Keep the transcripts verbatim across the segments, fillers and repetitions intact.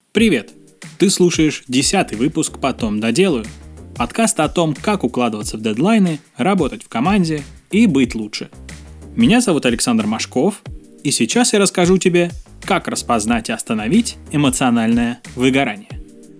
Привет! Ты слушаешь десятый выпуск «Потом доделаю». Подкаст о том, как укладываться в дедлайны, работать в команде и быть лучше. Меня зовут Александр Машков, и сейчас я расскажу тебе, как распознать и остановить эмоциональное выгорание.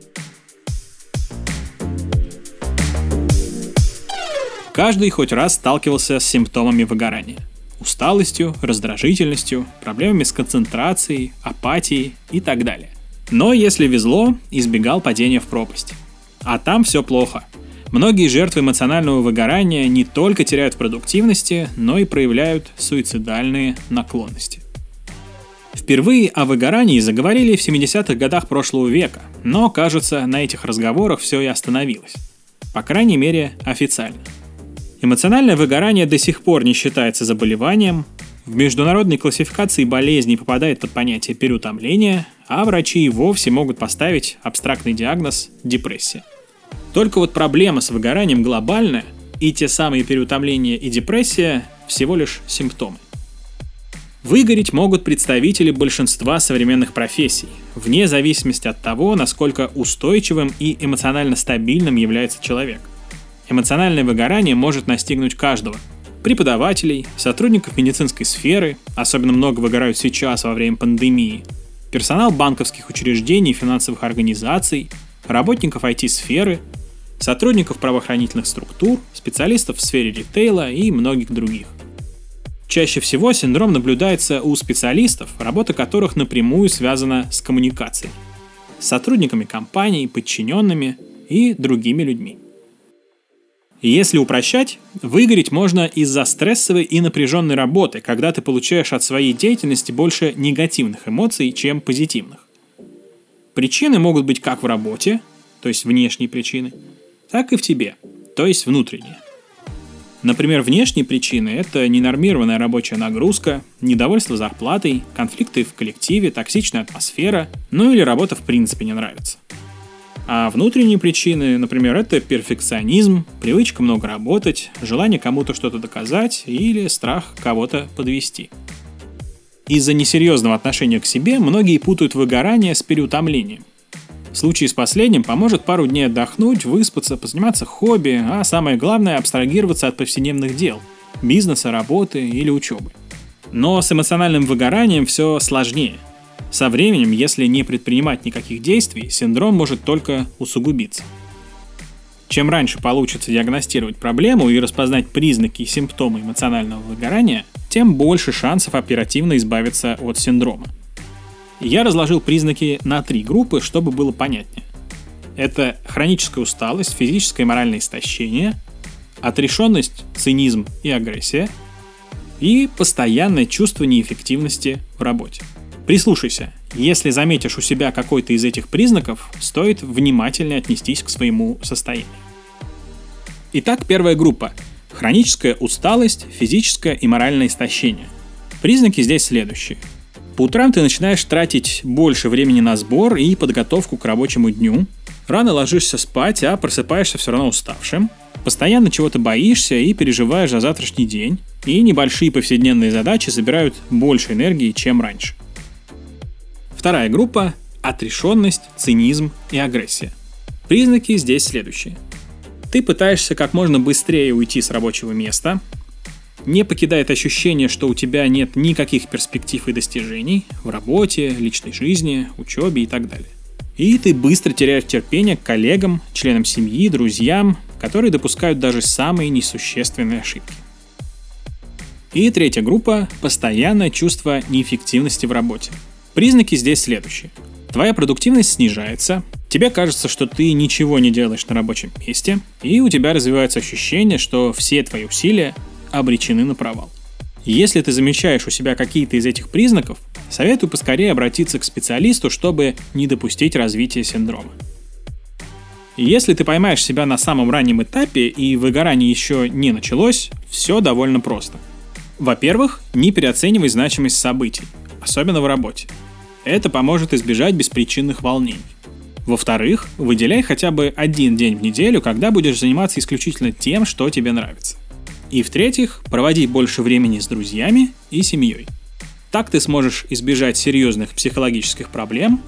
Каждый хоть раз сталкивался с симптомами выгорания. Усталостью, раздражительностью, проблемами с концентрацией, апатией и так далее. Но, если везло, избегал падения в пропасть. А там все плохо. Многие жертвы эмоционального выгорания не только теряют в продуктивности, но и проявляют суицидальные наклонности. Впервые о выгорании заговорили в семидесятых годах прошлого века, но, кажется, на этих разговорах все и остановилось. По крайней мере, официально. Эмоциональное выгорание до сих пор не считается заболеванием, в международной классификации болезней попадает под понятие переутомления, а врачи и вовсе могут поставить абстрактный диагноз депрессия. Только вот проблема с выгоранием глобальная, и те самые переутомления и депрессия всего лишь симптомы. Выгореть могут представители большинства современных профессий, вне зависимости от того, насколько устойчивым и эмоционально стабильным является человек. Эмоциональное выгорание может настигнуть каждого. Преподавателей, сотрудников медицинской сферы, особенно много выгорают сейчас во время пандемии, персонал банковских учреждений и финансовых организаций, работников ай ти-сферы, сотрудников правоохранительных структур, специалистов в сфере ритейла и многих других. Чаще всего синдром наблюдается у специалистов, работа которых напрямую связана с коммуникацией, с сотрудниками компаний, подчиненными и другими людьми. Если упрощать, выгореть можно из-за стрессовой и напряженной работы, когда ты получаешь от своей деятельности больше негативных эмоций, чем позитивных. Причины могут быть как в работе, то есть внешние причины, так и в тебе, то есть внутренние. Например, внешние причины – это ненормированная рабочая нагрузка, недовольство зарплатой, конфликты в коллективе, токсичная атмосфера, ну или работа в принципе не нравится. А внутренние причины, например, это перфекционизм, привычка много работать, желание кому-то что-то доказать или страх кого-то подвести. Из-за несерьезного отношения к себе многие путают выгорание с переутомлением. В случае с последним поможет пару дней отдохнуть, выспаться, позаниматься хобби, а самое главное – абстрагироваться от повседневных дел – бизнеса, работы или учебы. Но с эмоциональным выгоранием все сложнее. Со временем, если не предпринимать никаких действий, синдром может только усугубиться. Чем раньше получится диагностировать проблему и распознать признаки и симптомы эмоционального выгорания, тем больше шансов оперативно избавиться от синдрома. Я разложил признаки на три группы, чтобы было понятнее. Это хроническая усталость, физическое и моральное истощение, отрешенность, цинизм и агрессия и постоянное чувство неэффективности в работе. Прислушайся, если заметишь у себя какой-то из этих признаков, стоит внимательно отнестись к своему состоянию. Итак, первая группа – хроническая усталость, физическое и моральное истощение. Признаки здесь следующие. По утрам ты начинаешь тратить больше времени на сбор и подготовку к рабочему дню, рано ложишься спать, а просыпаешься все равно уставшим, постоянно чего-то боишься и переживаешь за завтрашний день, и небольшие повседневные задачи забирают больше энергии, чем раньше. Вторая группа – отрешенность, цинизм и агрессия. Признаки здесь следующие. Ты пытаешься как можно быстрее уйти с рабочего места, не покидает ощущение, что у тебя нет никаких перспектив и достижений в работе, личной жизни, учебе и так далее. И ты быстро теряешь терпение к коллегам, членам семьи, друзьям, которые допускают даже самые несущественные ошибки. И третья группа – постоянное чувство неэффективности в работе. Признаки здесь следующие. Твоя продуктивность снижается, тебе кажется, что ты ничего не делаешь на рабочем месте, и у тебя развивается ощущение, что все твои усилия обречены на провал. Если ты замечаешь у себя какие-то из этих признаков, советую поскорее обратиться к специалисту, чтобы не допустить развития синдрома. Если ты поймаешь себя на самом раннем этапе и выгорание еще не началось, все довольно просто. Во-первых, не переоценивай значимость событий, особенно в работе. Это поможет избежать беспричинных волнений. Во-вторых, выделяй хотя бы один день в неделю, когда будешь заниматься исключительно тем, что тебе нравится. И в-третьих, проводи больше времени с друзьями и семьей. Так ты сможешь избежать серьезных психологических проблем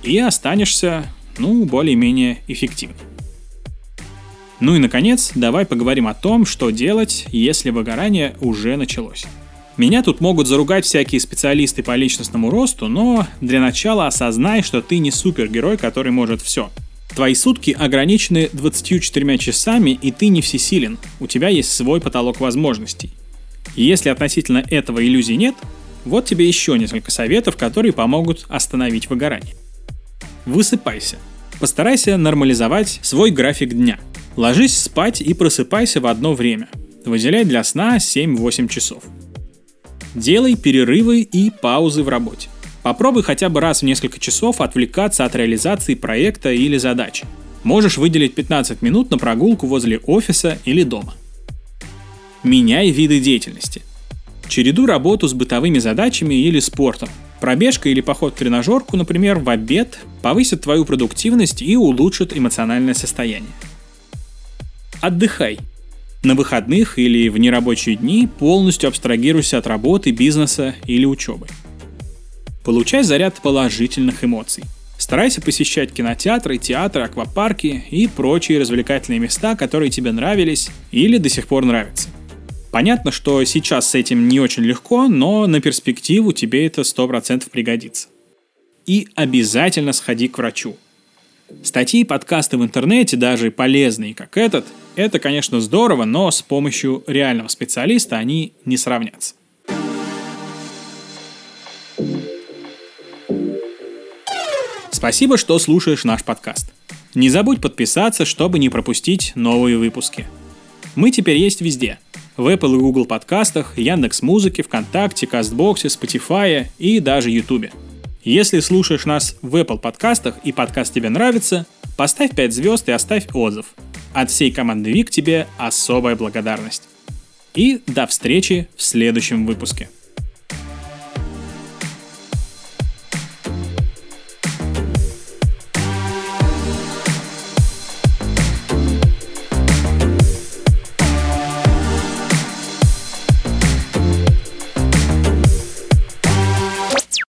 и останешься, ну, более-менее эффективным. Ну и, наконец, давай поговорим о том, что делать, если выгорание уже началось. Меня тут могут заругать всякие специалисты по личностному росту, но для начала осознай, что ты не супергерой, который может все. Твои сутки ограничены двадцатью четырьмя часами, и ты не всесилен. У тебя есть свой потолок возможностей. И если относительно этого иллюзий нет, вот тебе еще несколько советов, которые помогут остановить выгорание. Высыпайся. Постарайся нормализовать свой график дня. Ложись спать и просыпайся в одно время. Выделяй для сна семь-восемь часов. Делай перерывы и паузы в работе. Попробуй хотя бы раз в несколько часов отвлекаться от реализации проекта или задачи. Можешь выделить пятнадцать минут на прогулку возле офиса или дома. Меняй виды деятельности. Чередуй работу с бытовыми задачами или спортом. Пробежка или поход в тренажерку, например, в обед, повысит твою продуктивность и улучшит эмоциональное состояние. Отдыхай. На выходных или в нерабочие дни полностью абстрагируйся от работы, бизнеса или учебы. Получай заряд положительных эмоций. Старайся посещать кинотеатры, театры, аквапарки и прочие развлекательные места, которые тебе нравились или до сих пор нравятся. Понятно, что сейчас с этим не очень легко, но на перспективу тебе это сто процентов пригодится. И обязательно сходи к врачу. Статьи и подкасты в интернете, даже полезные, как этот, это, конечно, здорово, но с помощью реального специалиста они не сравнятся. Спасибо, что слушаешь наш подкаст. Не забудь подписаться, чтобы не пропустить новые выпуски. Мы теперь есть везде. В Apple и Google подкастах, Яндекс.Музыке, ВКонтакте, Кастбоксе, Spotify и даже Ютубе. Если слушаешь нас в Apple подкастах и подкаст тебе нравится, поставь пять звезд и оставь отзыв. От всей команды Вик тебе особая благодарность. И до встречи в следующем выпуске.